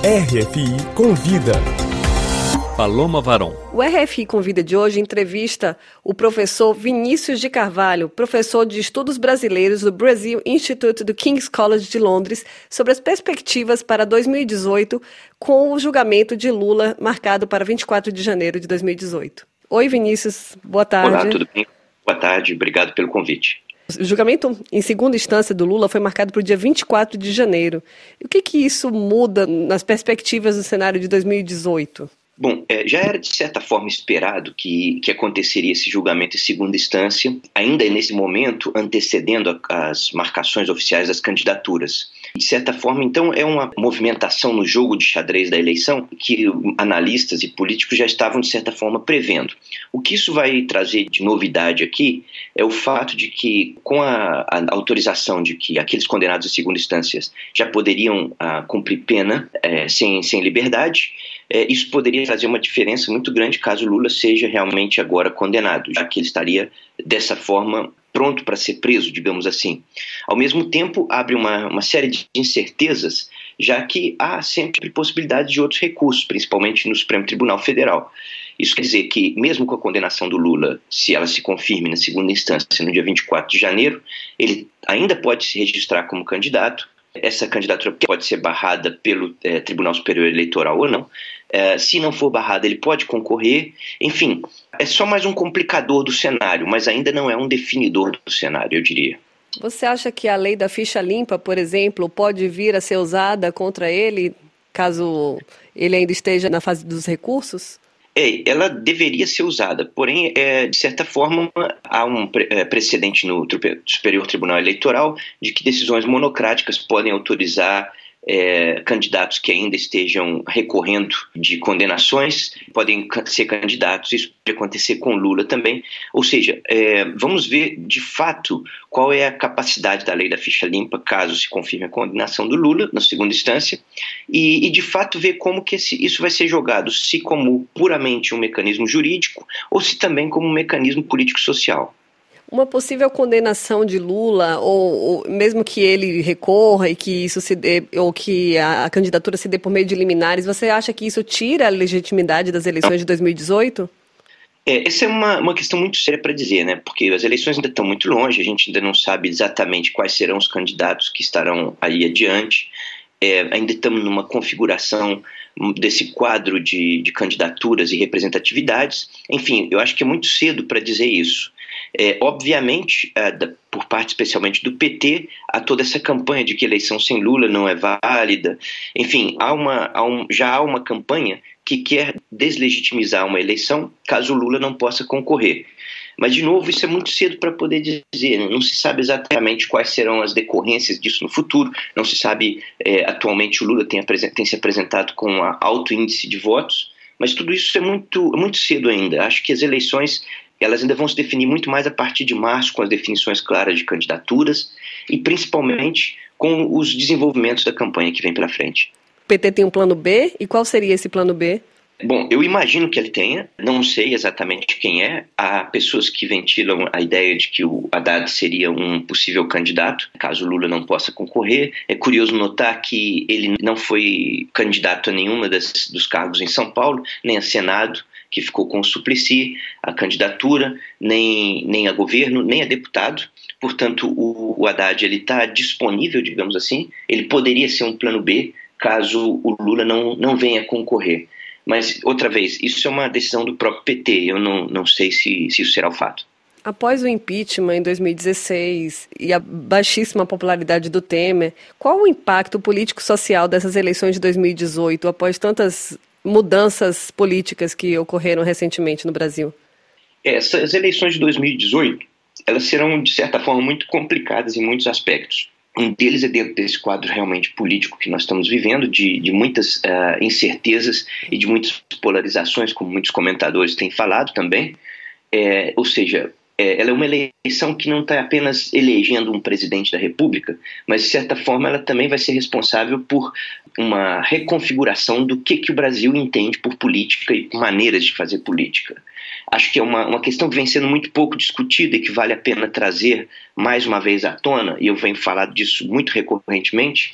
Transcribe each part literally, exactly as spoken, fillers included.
R F I Convida. Paloma Varon. O R F I Convida de hoje entrevista o professor Vinícius de Carvalho, professor de Estudos Brasileiros do Brazil Institute do King's College de Londres, sobre as perspectivas para dois mil e dezoito com o julgamento de Lula marcado para vinte e quatro de janeiro de dois mil e dezoito. Oi, Vinícius, boa tarde. Olá, tudo bem? Boa tarde, obrigado pelo convite. O julgamento em segunda instância do Lula foi marcado para o dia vinte e quatro de janeiro. E o que, que isso muda nas perspectivas do cenário de dois mil e dezoito? Bom, é, já era de certa forma esperado que, que aconteceria esse julgamento em segunda instância, ainda nesse momento antecedendo a, as marcações oficiais das candidaturas. De certa forma, então, é uma movimentação no jogo de xadrez da eleição que analistas e políticos já estavam, de certa forma, prevendo. O que isso vai trazer de novidade aqui é o fato de que, com a, a autorização de que aqueles condenados em segunda instância já poderiam ah, cumprir pena é, sem, sem liberdade, é, isso poderia trazer uma diferença muito grande caso Lula seja realmente agora condenado, já que ele estaria dessa forma pronto para ser preso, digamos assim. Ao mesmo tempo, abre uma, uma série de incertezas, já que há sempre possibilidade de outros recursos, principalmente no Supremo Tribunal Federal. Isso quer dizer que, mesmo com a condenação do Lula, se ela se confirme na segunda instância, no dia vinte e quatro de janeiro, ele ainda pode se registrar como candidato. Essa candidatura pode ser barrada pelo eh, Tribunal Superior Eleitoral ou não. Eh, se não for barrada, ele pode concorrer. Enfim, é só mais um complicador do cenário, mas ainda não é um definidor do cenário, eu diria. Você acha que a lei da ficha limpa, por exemplo, pode vir a ser usada contra ele, caso ele ainda esteja na fase dos recursos? É, ela deveria ser usada, porém, é, de certa forma, há um pre- é, precedente no Superior Tribunal Eleitoral de que decisões monocráticas podem autorizar é, candidatos que ainda estejam recorrendo de condenações, podem ser candidatos. Isso pode acontecer com Lula também. Ou seja, é, vamos ver de fato qual é a capacidade da lei da ficha limpa caso se confirme a condenação do Lula na segunda instância e, e de fato ver como que esse, isso vai ser jogado, se como puramente um mecanismo jurídico ou se também como um mecanismo político-social. Uma possível condenação de Lula, ou, ou mesmo que ele recorra e que isso se dê, ou que a, a candidatura se dê por meio de liminares, você acha que isso tira a legitimidade das eleições de dois mil e dezoito? É, essa é uma, uma questão muito séria para dizer, né? Porque as eleições ainda estão muito longe, a gente ainda não sabe exatamente quais serão os candidatos que estarão aí adiante. É, ainda estamos numa configuração desse quadro de, de candidaturas e representatividades. Enfim, eu acho que é muito cedo para dizer isso. É, obviamente, é, da, por parte especialmente do P T, há toda essa campanha de que eleição sem Lula não é válida. Enfim, há uma, há um, já há uma campanha que quer deslegitimizar uma eleição caso Lula não possa concorrer. Mas, de novo, isso é muito cedo para poder dizer, né? Não se sabe exatamente quais serão as decorrências disso no futuro, não se sabe, é, atualmente o Lula tem, tem se apresentado com um alto índice de votos, mas tudo isso é muito, muito cedo ainda. Acho que as eleições elas ainda vão se definir muito mais a partir de março, com as definições claras de candidaturas e principalmente com os desenvolvimentos da campanha que vem pela frente. O P T tem um plano B, e qual seria esse plano B? Bom, eu imagino que ele tenha, não sei exatamente quem é. Há pessoas que ventilam a ideia de que o Haddad seria um possível candidato, caso Lula não possa concorrer. É curioso notar que ele não foi candidato a nenhuma das, dos cargos em São Paulo, nem a Senado, que ficou com o Suplicy, a candidatura, nem, nem a governo, nem a deputado. Portanto, o, o Haddad está disponível, digamos assim. Ele poderia ser um plano B, caso o Lula não, não venha concorrer. Mas, outra vez, isso é uma decisão do próprio P T, eu não, não sei se, se isso será o fato. Após o impeachment em dois mil e dezesseis e a baixíssima popularidade do Temer, qual o impacto político-social dessas eleições de dois mil e dezoito, após tantas mudanças políticas que ocorreram recentemente no Brasil? Essas eleições de dois mil e dezoito, elas serão, de certa forma, muito complicadas em muitos aspectos. Um deles é dentro desse quadro realmente político que nós estamos vivendo, de, de muitas uh, incertezas e de muitas polarizações, como muitos comentadores têm falado também. É, ou seja, é, ela é uma eleição que não está apenas elegendo um presidente da República, mas, de certa forma, ela também vai ser responsável por uma reconfiguração do que, que o Brasil entende por política e por maneiras de fazer política. Acho que é uma, uma questão que vem sendo muito pouco discutida e que vale a pena trazer mais uma vez à tona, e eu venho falando disso muito recorrentemente,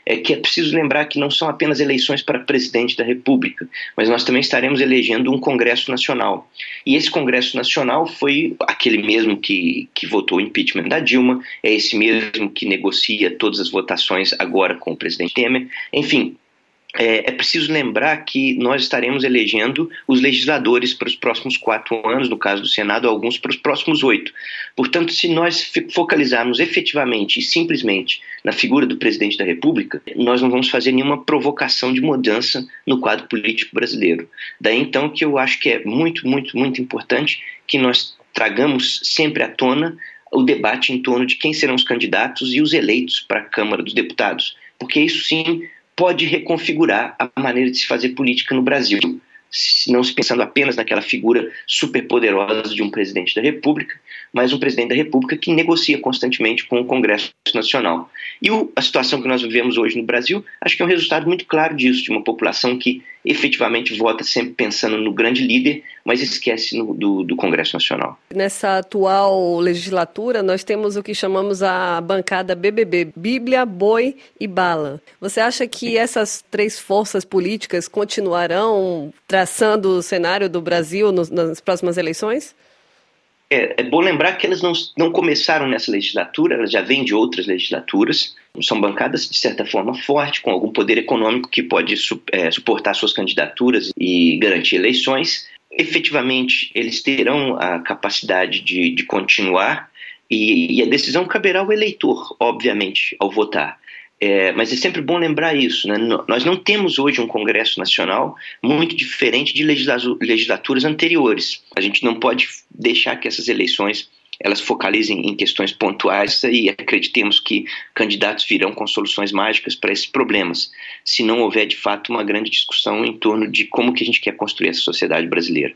é que é preciso lembrar que não são apenas eleições para presidente da República, mas nós também estaremos elegendo um Congresso Nacional. E esse Congresso Nacional foi aquele mesmo que, que votou o impeachment da Dilma, é esse mesmo que negocia todas as votações agora com o presidente Temer. Enfim, É, é preciso lembrar que nós estaremos elegendo os legisladores para os próximos quatro anos, no caso do Senado, alguns para os próximos oito. Portanto, se nós focalizarmos efetivamente e simplesmente na figura do presidente da República, nós não vamos fazer nenhuma provocação de mudança no quadro político brasileiro. Daí então que eu acho que é muito, muito, muito importante que nós tragamos sempre à tona o debate em torno de quem serão os candidatos e os eleitos para a Câmara dos Deputados, porque isso sim pode reconfigurar a maneira de se fazer política no Brasil, não se pensando apenas naquela figura superpoderosa de um presidente da República, mas um presidente da República que negocia constantemente com o Congresso Nacional. E o, a situação que nós vivemos hoje no Brasil, acho que é um resultado muito claro disso, de uma população que efetivamente vota sempre pensando no grande líder, mas esquece no, do, do Congresso Nacional. Nessa atual legislatura, nós temos o que chamamos a bancada B B B, Bíblia, Boi e Bala. Você acha que essas três forças políticas continuarão traçando o cenário do Brasil nos, nas próximas eleições? É, é bom lembrar que elas não, não começaram nessa legislatura, elas já vêm de outras legislaturas, são bancadas de certa forma fortes, com algum poder econômico que pode su, é, suportar suas candidaturas e garantir eleições. Efetivamente, eles terão a capacidade de, de continuar e, e a decisão caberá ao eleitor, obviamente, ao votar. É, mas é sempre bom lembrar isso, né? Nós não temos hoje um Congresso Nacional muito diferente de legislaturas anteriores. A gente não pode deixar que essas eleições elas focalizem em questões pontuais e acreditemos que candidatos virão com soluções mágicas para esses problemas, se não houver de fato uma grande discussão em torno de como que a gente quer construir essa sociedade brasileira.